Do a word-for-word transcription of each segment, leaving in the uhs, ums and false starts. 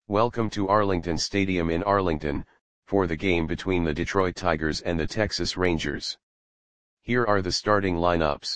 Welcome to Arlington Stadium in Arlington, for the game between the Detroit Tigers and the Texas Rangers. Here are the starting lineups.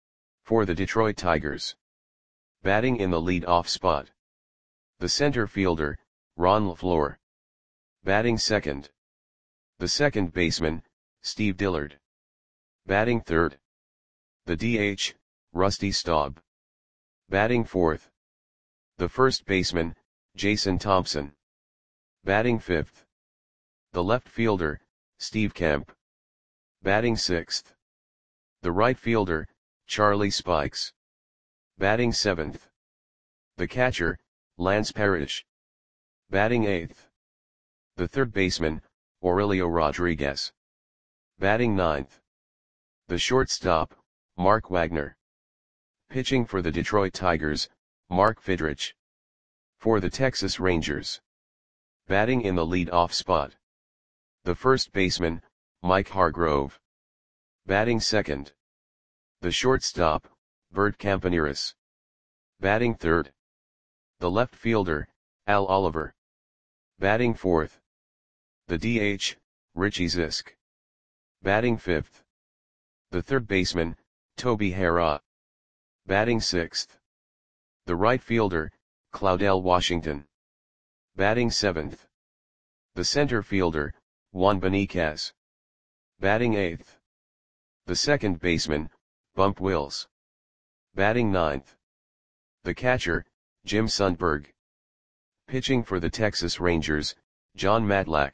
For the Detroit Tigers. Batting in the lead-off spot. The center fielder, Ron LeFlore. Batting second. The second baseman, Steve Dillard. Batting third. The D H, Rusty Staub. Batting fourth. The first baseman, Jason Thompson. Batting fifth. The left fielder, Steve Kemp. Batting sixth. The right fielder, Charlie Spikes. Batting seventh. The catcher, Lance Parrish. Batting eighth. The third baseman, Aurelio Rodriguez. Batting ninth. The shortstop, Mark Wagner. Pitching for the Detroit Tigers, Mark Fidrych. For the Texas Rangers. Batting in the lead-off spot. The first baseman, Mike Hargrove. Batting second. The shortstop, Bert Campaneris. Batting third. The left fielder, Al Oliver. Batting fourth. The D H, Richie Zisk. Batting fifth. The third baseman, Toby Harrah. Batting sixth. The right fielder, Claudell Washington. Batting seventh. The center fielder, Juan Beniquez. Batting eighth. The second baseman, Bump Wills. Batting ninth. The catcher, Jim Sundberg. Pitching for the Texas Rangers, Jon Matlack.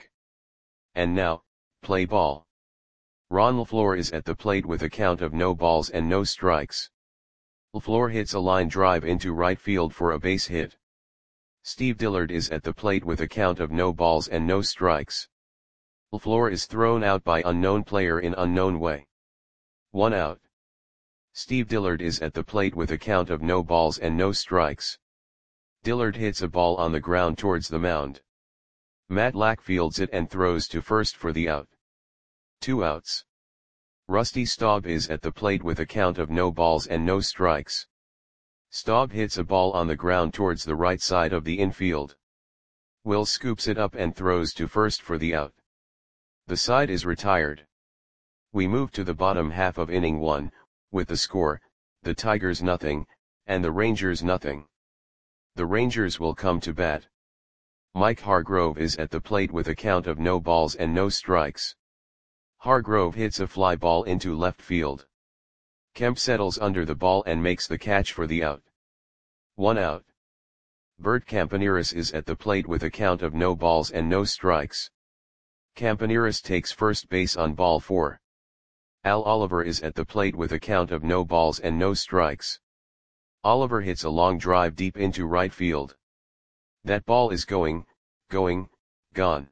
And now, play ball. Ron LeFlore is at the plate with a count of no balls and no strikes. LeFlore hits a line drive into right field for a base hit. Steve Dillard is at the plate with a count of no balls and no strikes. LeFlore is thrown out by unknown player in unknown way. One out. Steve Dillard is at the plate with a count of no balls and no strikes. Dillard hits a ball on the ground towards the mound. Matlack fields it and throws to first for the out. Two outs. Rusty Staub is at the plate with a count of no balls and no strikes. Staub hits a ball on the ground towards the right side of the infield. Will scoops it up and throws to first for the out. The side is retired. We move to the bottom half of inning one, with the score, the Tigers nothing, and the Rangers nothing. The Rangers will come to bat. Mike Hargrove is at the plate with a count of no balls and no strikes. Hargrove hits a fly ball into left field. Kemp settles under the ball and makes the catch for the out. One out. Bert Campaneris is at the plate with a count of no balls and no strikes. Campaneris takes first base on ball four. Al Oliver is at the plate with a count of no balls and no strikes. Oliver hits a long drive deep into right field. That ball is going, going, gone.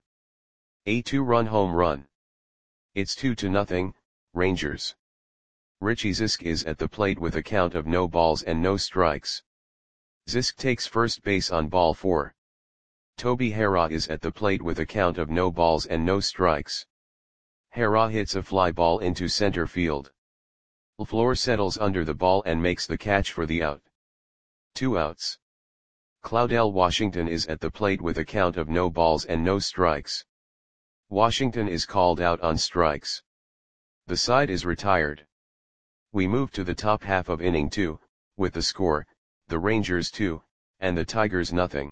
A two-run home run. It's two to nothing, Rangers. Richie Zisk is at the plate with a count of no balls and no strikes. Zisk takes first base on ball four. Toby Harrah is at the plate with a count of no balls and no strikes. Harrah hits a fly ball into center field. LeFlore settles under the ball and makes the catch for the out. Two outs. Claudell Washington is at the plate with a count of no balls and no strikes. Washington is called out on strikes. The side is retired. We move to the top half of inning two, with the score, the Rangers two, and the Tigers nothing.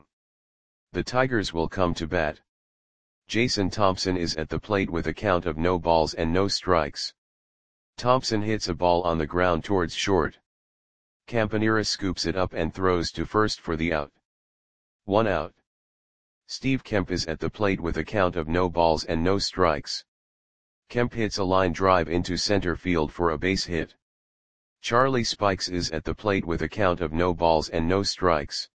The Tigers will come to bat. Jason Thompson is at the plate with a count of no balls and no strikes. Thompson hits a ball on the ground towards short. Campaneris scoops it up and throws to first for the out. One out. Steve Kemp is at the plate with a count of no balls and no strikes. Kemp hits a line drive into center field for a base hit. Charlie Spikes is at the plate with a count of no balls and no strikes.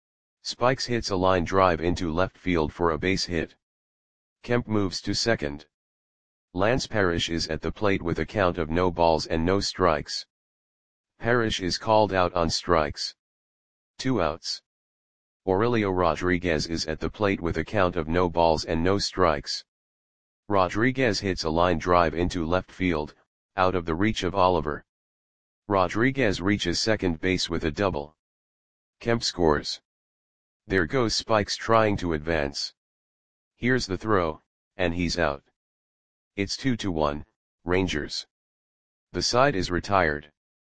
Spikes hits a line drive into left field for a base hit. Kemp moves to second. Lance Parrish is at the plate with a count of no balls and no strikes. Parrish is called out on strikes. Two outs. Aurelio Rodriguez is at the plate with a count of no balls and no strikes. Rodriguez hits a line drive into left field, out of the reach of Oliver. Rodriguez reaches second base with a double. Kemp scores. There goes Spikes trying to advance. Here's the throw, and he's out. It's two to one, Rangers. The side is retired.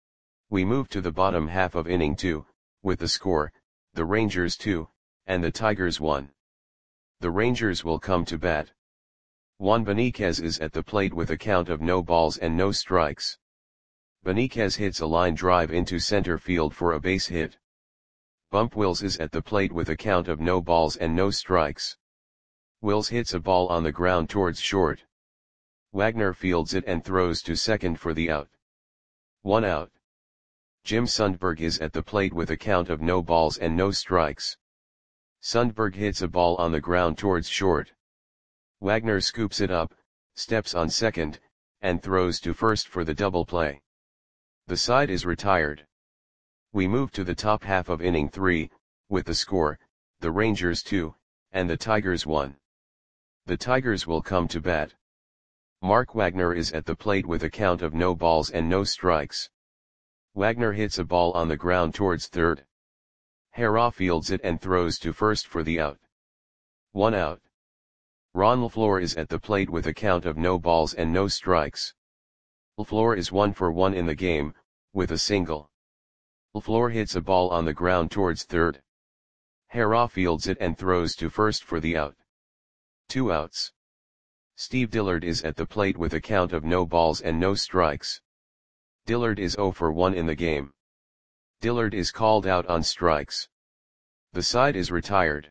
We move to the bottom half of inning two, with the score, the Rangers two, and the Tigers one. The Rangers will come to bat. Juan Beniquez is at the plate with a count of no balls and no strikes. Beniquez hits a line drive into center field for a base hit. Bump Wills is at the plate with a count of no balls and no strikes. Wills hits a ball on the ground towards short. Wagner fields it and throws to second for the out. One out. Jim Sundberg is at the plate with a count of no balls and no strikes. Sundberg hits a ball on the ground towards short. Wagner scoops it up, steps on second, and throws to first for the double play. The side is retired. We move to the top half of inning three, with the score, the Rangers two, and the Tigers one. The Tigers will come to bat. Mark Wagner is at the plate with a count of no balls and no strikes. Wagner hits a ball on the ground towards third. Hara fields it and throws to first for the out. One out. Ron LaFleur is at the plate with a count of no balls and no strikes. LaFleur is one for one in the game, with a single. LaFleur hits a ball on the ground towards third. Hara fields it and throws to first for the out. Two outs. Steve Dillard is at the plate with a count of no balls and no strikes. Dillard is zero for one in the game. Dillard is called out on strikes. The side is retired.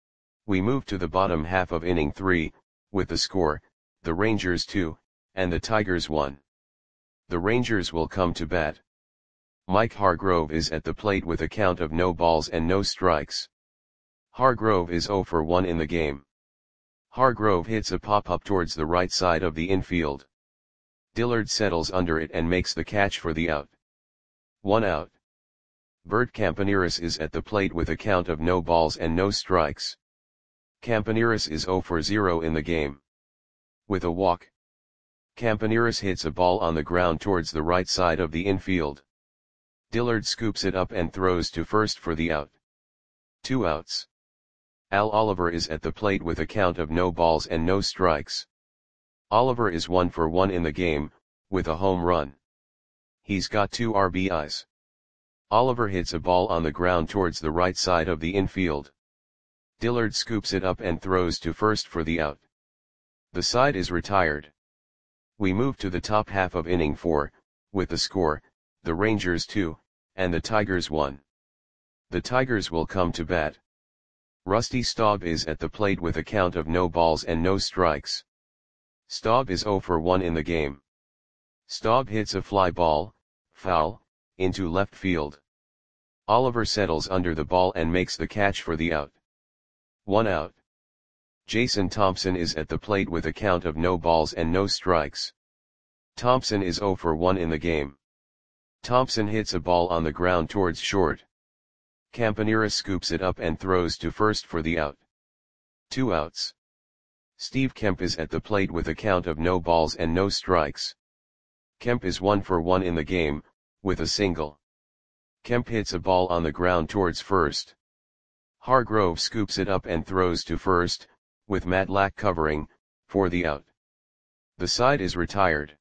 We move to the bottom half of inning three, with the score, the Rangers two, and the Tigers one. The Rangers will come to bat. Mike Hargrove is at the plate with a count of no balls and no strikes. Hargrove is zero for one in the game. Hargrove hits a pop-up towards the right side of the infield. Dillard settles under it and makes the catch for the out. One out. Bert Campaneris is at the plate with a count of no balls and no strikes. Campaneris is zero for zero in the game. With a walk. Campaneris hits a ball on the ground towards the right side of the infield. Dillard scoops it up and throws to first for the out. Two outs. Al Oliver is at the plate with a count of no balls and no strikes. Oliver is one for one in the game, with a home run. He's got two R B Is. Oliver hits a ball on the ground towards the right side of the infield. Dillard scoops it up and throws to first for the out. The side is retired. We move to the top half of inning four, with the score, the Rangers two, and the Tigers one. The Tigers will come to bat. Rusty Staub is at the plate with a count of no balls and no strikes. Staub is zero for one in the game. Staub hits a fly ball, foul, into left field. Oliver settles under the ball and makes the catch for the out. One out. Jason Thompson is at the plate with a count of no balls and no strikes. Thompson is zero for one in the game. Thompson hits a ball on the ground towards short. Campaneris scoops it up and throws to first for the out. Two outs. Steve Kemp is at the plate with a count of no balls and no strikes. Kemp is one for one in the game, with a single. Kemp hits a ball on the ground towards first. Hargrove scoops it up and throws to first, with Matt Lack covering, for the out. The side is retired.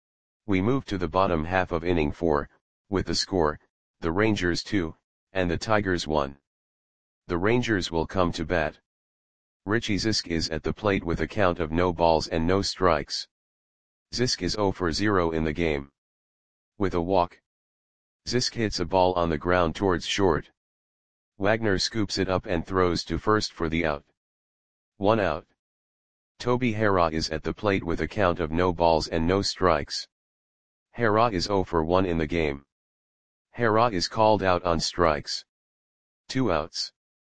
We move to the bottom half of inning four, with the score, the Rangers two, and the Tigers one. The Rangers will come to bat. Richie Zisk is at the plate with a count of no balls and no strikes. Zisk is zero for zero in the game. With a walk. Zisk hits a ball on the ground towards short. Wagner scoops it up and throws to first for the out. One out. Toby Hara is at the plate with a count of no balls and no strikes. Hara is zero for one in the game. Hara is called out on strikes. Two outs.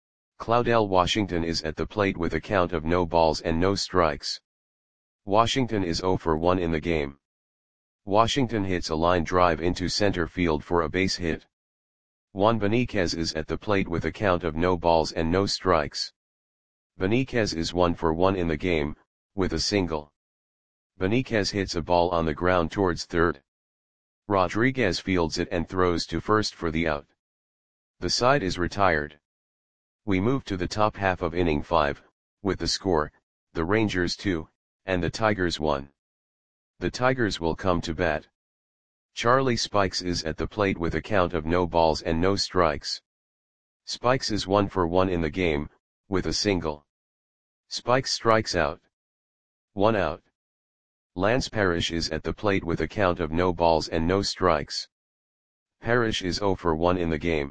Claudel Washington is at the plate with a count of no balls and no strikes. Washington is zero for one in the game. Washington hits a line drive into center field for a base hit. Juan Beniquez is at the plate with a count of no balls and no strikes. Beniquez is one for one in the game, with a single. Beniquez hits a ball on the ground towards third. Rodriguez fields it and throws to first for the out. The side is retired. We move to the top half of inning five, with the score, the Rangers two, and the Tigers one. The Tigers will come to bat. Charlie Spikes is at the plate with a count of no balls and no strikes. Spikes is one for one in the game, with a single. Spikes strikes out. One out. Lance Parrish is at the plate with a count of no balls and no strikes. Parrish is zero for one in the game.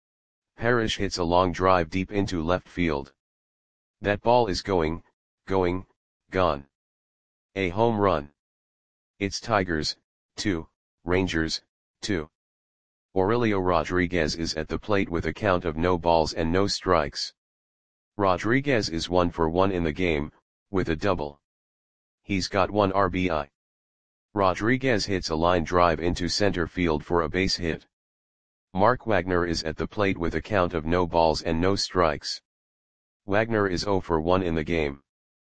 Parrish hits a long drive deep into left field. That ball is going, going, gone. A home run. It's Tigers, two, Rangers, two. Aurelio Rodriguez is at the plate with a count of no balls and no strikes. Rodriguez is one for one in the game, with a double. He's got one R B I. Rodriguez hits a line drive into center field for a base hit. Mark Wagner is at the plate with a count of no balls and no strikes. Wagner is zero for one in the game.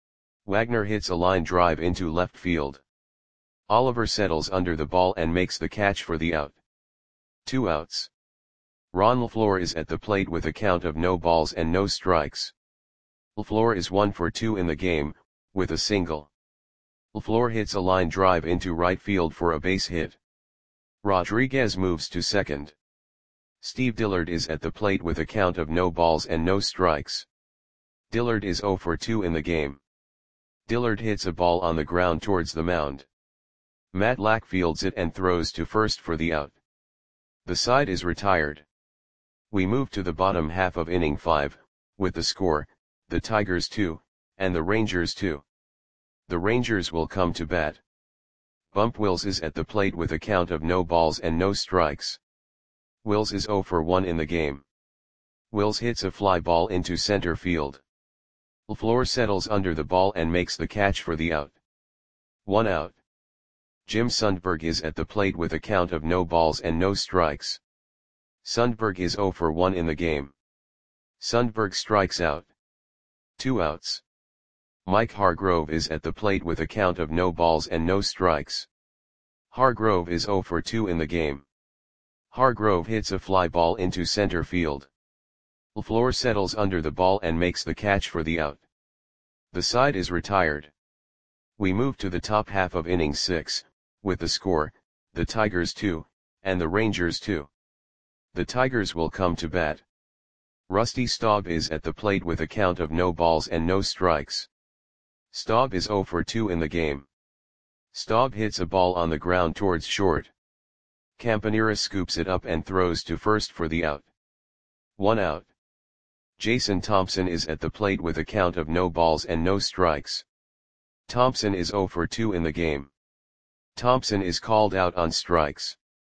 Wagner hits a line drive into left field. Oliver settles under the ball and makes the catch for the out. Two outs. Ron LaFleur is at the plate with a count of no balls and no strikes. LaFleur is one for two in the game, with a single. LaFleur hits a line drive into right field for a base hit. Rodriguez moves to second. Steve Dillard is at the plate with a count of no balls and no strikes. Dillard is zero for two in the game. Dillard hits a ball on the ground towards the mound. Matt Lack fields it and throws to first for the out. The side is retired. We move to the bottom half of inning five, with the score, the Tigers two, and the Rangers two. The Rangers will come to bat. Bump Wills is at the plate with a count of no balls and no strikes. Wills is zero for one in the game. Wills hits a fly ball into center field. LaFleur settles under the ball and makes the catch for the out. One out. Jim Sundberg is at the plate with a count of no balls and no strikes. Sundberg is zero for one in the game. Sundberg strikes out. Two outs. Mike Hargrove is at the plate with a count of no balls and no strikes. Hargrove is zero for two in the game. Hargrove hits a fly ball into center field. LaFleur settles under the ball and makes the catch for the out. The side is retired. We move to the top half of inning six, with the score, the Tigers two, and the Rangers two. The Tigers will come to bat. Rusty Staub is at the plate with a count of no balls and no strikes. Staub is zero for two in the game. Staub hits a ball on the ground towards short. Campanera scoops it up and throws to first for the out. One out. Jason Thompson is at the plate with a count of no balls and no strikes. Thompson is zero for two in the game. Thompson is called out on strikes.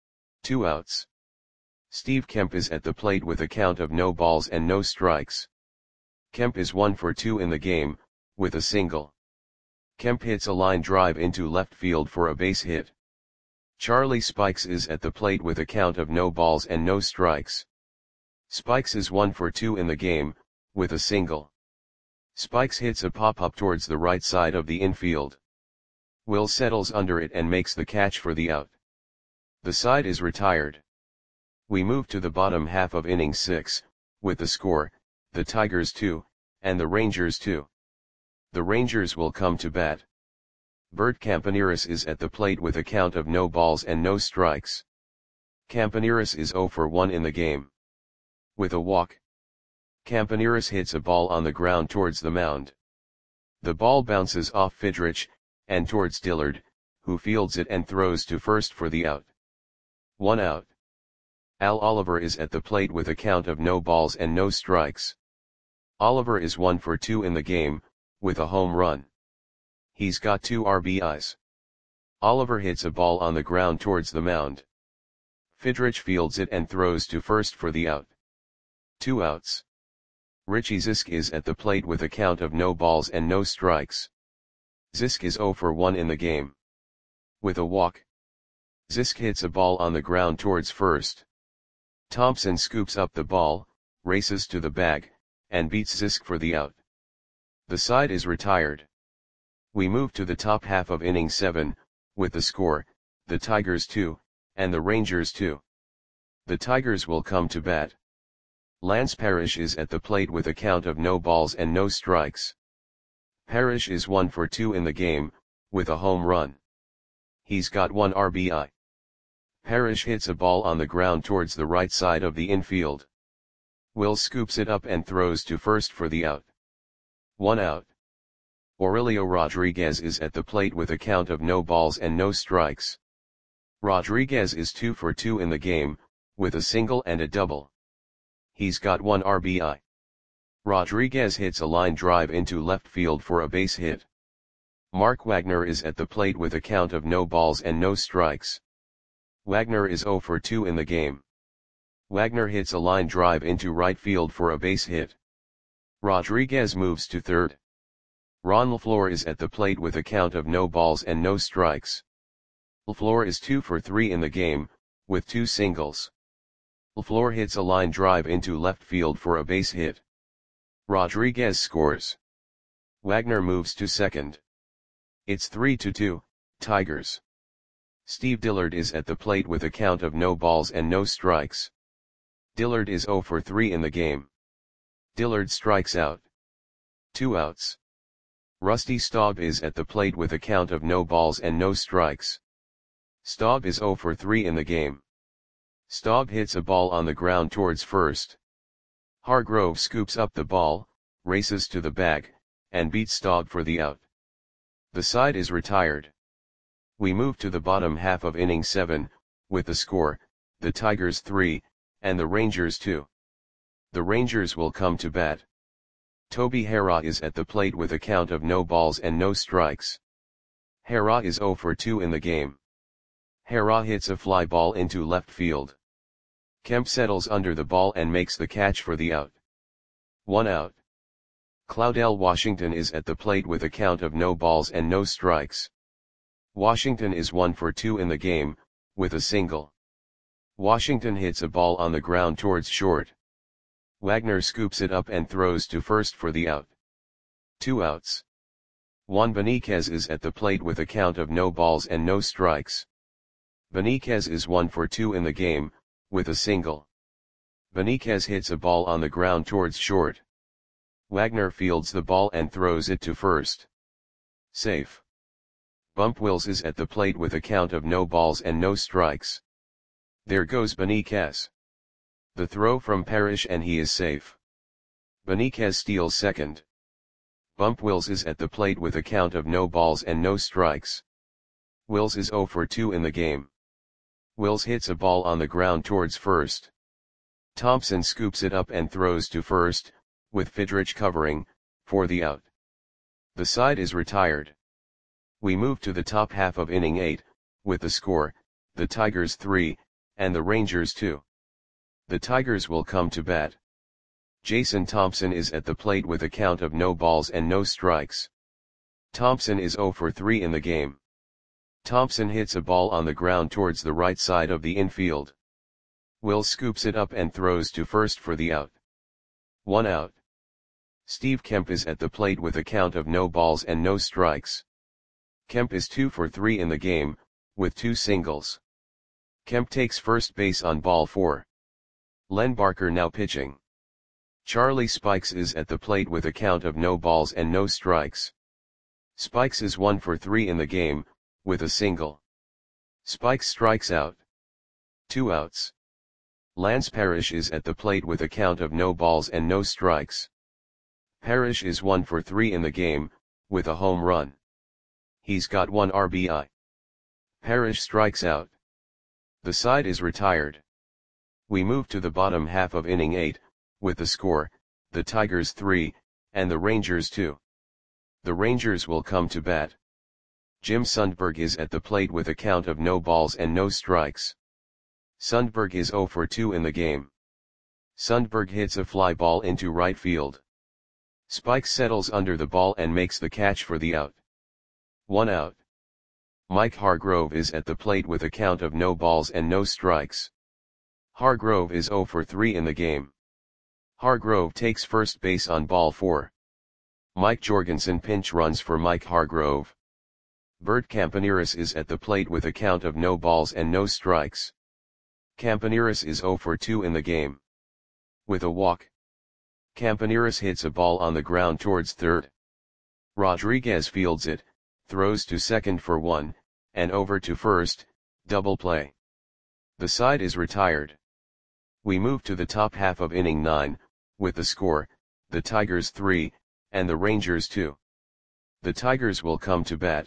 Two outs. Steve Kemp is at the plate with a count of no balls and no strikes. Kemp is one for two in the game, with a single. Kemp hits a line drive into left field for a base hit. Charlie Spikes is at the plate with a count of no balls and no strikes. Spikes is one for two in the game, with a single. Spikes hits a pop-up towards the right side of the infield. Will settles under it and makes the catch for the out. The side is retired. We move to the bottom half of inning six, with the score, the Tigers two, and the Rangers two. The Rangers will come to bat. Bert Campaneris is at the plate with a count of no balls and no strikes. Campaneris is zero for one in the game. With a walk. Campaneris hits a ball on the ground towards the mound. The ball bounces off Fidrich, and towards Dillard, who fields it and throws to first for the out. One out. Al Oliver is at the plate with a count of no balls and no strikes. Oliver is one for two in the game, with a home run. He's got two R B Is. Oliver hits a ball on the ground towards the mound. Fidrich fields it and throws to first for the out. Two outs. Richie Zisk is at the plate with a count of no balls and no strikes. Zisk is zero for one in the game. With a walk. Zisk hits a ball on the ground towards first. Thompson scoops up the ball, races to the bag, and beats Zisk for the out. The side is retired. We move to the top half of inning seven, with the score, the Tigers two, and the Rangers two. The Tigers will come to bat. Lance Parrish is at the plate with a count of no balls and no strikes. Parrish is one for two in the game, with a home run. He's got one R B I. Parrish hits a ball on the ground towards the right side of the infield. Will scoops it up and throws to first for the out. One out. Aurelio Rodriguez is at the plate with a count of no balls and no strikes. Rodriguez is two for two in the game, with a single and a double. He's got one R B I. Rodriguez hits a line drive into left field for a base hit. Mark Wagner is at the plate with a count of no balls and no strikes. Wagner is zero for two in the game. Wagner hits a line drive into right field for a base hit. Rodriguez moves to third. Ron LaFleur is at the plate with a count of no balls and no strikes. LaFleur is two for three in the game, with two singles. LaFleur hits a line drive into left field for a base hit. Rodriguez scores. Wagner moves to second. It's three to two, Tigers. Steve Dillard is at the plate with a count of no balls and no strikes. Dillard is zero for three in the game. Dillard strikes out. Two outs. Rusty Staub is at the plate with a count of no balls and no strikes. Staub is zero for three in the game. Staub hits a ball on the ground towards first. Hargrove scoops up the ball, races to the bag, and beats Staub for the out. The side is retired. We move to the bottom half of inning seven, with the score, the Tigers three, and the Rangers two. The Rangers will come to bat. Toby Harrah is at the plate with a count of no balls and no strikes. Harrah is zero for two in the game. Harrah hits a fly ball into left field. Kemp settles under the ball and makes the catch for the out. One out. Claudell Washington is at the plate with a count of no balls and no strikes. Washington is one for two in the game, with a single. Washington hits a ball on the ground towards short. Wagner scoops it up and throws to first for the out. Two outs. Juan Beniquez is at the plate with a count of no balls and no strikes. Beniquez is one for two in the game, with a single. Beniquez hits a ball on the ground towards short. Wagner fields the ball and throws it to first. Safe. Bump Wills is at the plate with a count of no balls and no strikes. There goes Beniquez. The throw from Parrish and he is safe. Beniquez steals second. Bump Wills is at the plate with a count of no balls and no strikes. Wills is zero for two in the game. Wills hits a ball on the ground towards first. Thompson scoops it up and throws to first, with Fidrich covering, for the out. The side is retired. We move to the top half of inning eight, with the score, the Tigers three, and the Rangers two. The Tigers will come to bat. Jason Thompson is at the plate with a count of no balls and no strikes. Thompson is zero for three in the game. Thompson hits a ball on the ground towards the right side of the infield. Will scoops it up and throws to first for the out. One out. Steve Kemp is at the plate with a count of no balls and no strikes. Kemp is two for three in the game, with two singles. Kemp takes first base on ball four. Len Barker now pitching. Charlie Spikes is at the plate with a count of no balls and no strikes. Spikes is one for three in the game, with a single. Spikes strikes out. Two outs. Lance Parrish is at the plate with a count of no balls and no strikes. Parrish is one for three in the game, with a home run. He's got one R B I. Parrish strikes out. The side is retired. We move to the bottom half of inning eight, with the score, the Tigers three, and the Rangers two. The Rangers will come to bat. Jim Sundberg is at the plate with a count of no balls and no strikes. Sundberg is zero for two in the game. Sundberg hits a fly ball into right field. Spikes settles under the ball and makes the catch for the out. One out. Mike Hargrove is at the plate with a count of no balls and no strikes. Hargrove is zero for three in the game. Hargrove takes first base on ball four. Mike Jorgensen pinch runs for Mike Hargrove. Bert Campaneris is at the plate with a count of no balls and no strikes. Campaneris is zero for two in the game. With a walk, Campaneris hits a ball on the ground towards third. Rodriguez fields it, throws to second for one, and over to first, double play. The side is retired. We move to the top half of inning nine, with the score, the Tigers three, and the Rangers two. The Tigers will come to bat.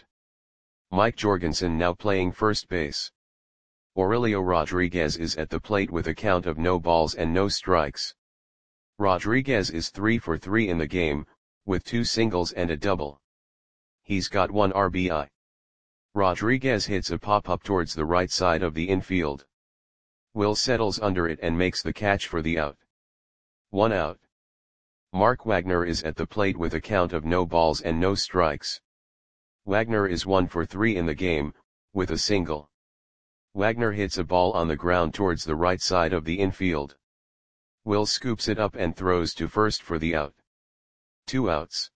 Mike Jorgensen now playing first base. Aurelio Rodriguez is at the plate with a count of no balls and no strikes. Rodriguez is three for three in the game, with two singles and a double. He's got one R B I. Rodriguez hits a pop-up towards the right side of the infield. Will settles under it and makes the catch for the out. One out. Mark Wagner is at the plate with a count of no balls and no strikes. Wagner is one for three in the game, with a single. Wagner hits a ball on the ground towards the right side of the infield. Will scoops it up and throws to first for the out. Two outs.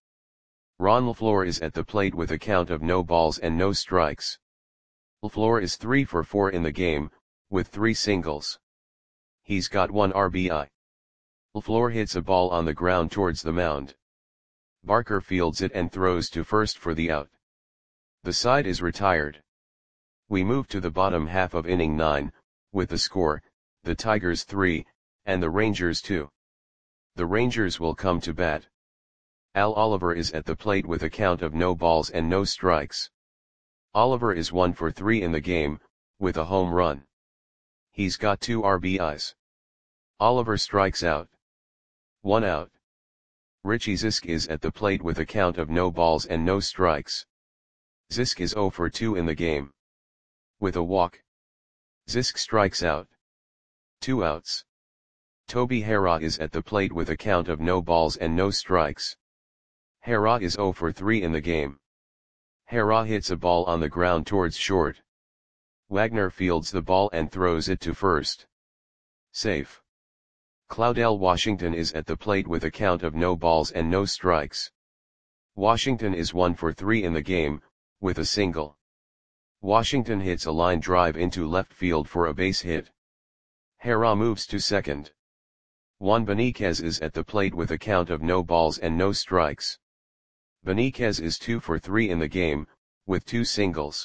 Ron LaFleur is at the plate with a count of no balls and no strikes. LaFleur is three for four in the game, with three singles. He's got one R B I. LaFleur hits a ball on the ground towards the mound. Barker fields it and throws to first for the out. The side is retired. We move to the bottom half of inning nine, with the score, the Tigers three, and the Rangers two. The Rangers will come to bat. Al Oliver is at the plate with a count of no balls and no strikes. Oliver is one for three in the game, with a home run. He's got two R B Is. Oliver strikes out. One out. Richie Zisk is at the plate with a count of no balls and no strikes. Zisk is zero for two in the game. With a walk, Zisk strikes out. Two outs. Toby Harrah is at the plate with a count of no balls and no strikes. Harrah is zero for three in the game. Harrah hits a ball on the ground towards short. Wagner fields the ball and throws it to first. Safe. Claudell Washington is at the plate with a count of no balls and no strikes. Washington is one for three in the game, with a single. Washington hits a line drive into left field for a base hit. Harrah moves to second. Juan Beniquez is at the plate with a count of no balls and no strikes. Beniquez is two for three in the game, with two singles.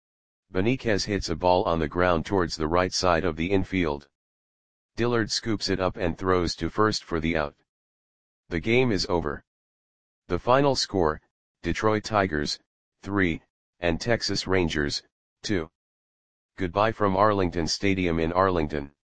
Beniquez hits a ball on the ground towards the right side of the infield. Dillard scoops it up and throws to first for the out. The game is over. The final score, Detroit Tigers, three, and Texas Rangers, two. Goodbye from Arlington Stadium in Arlington.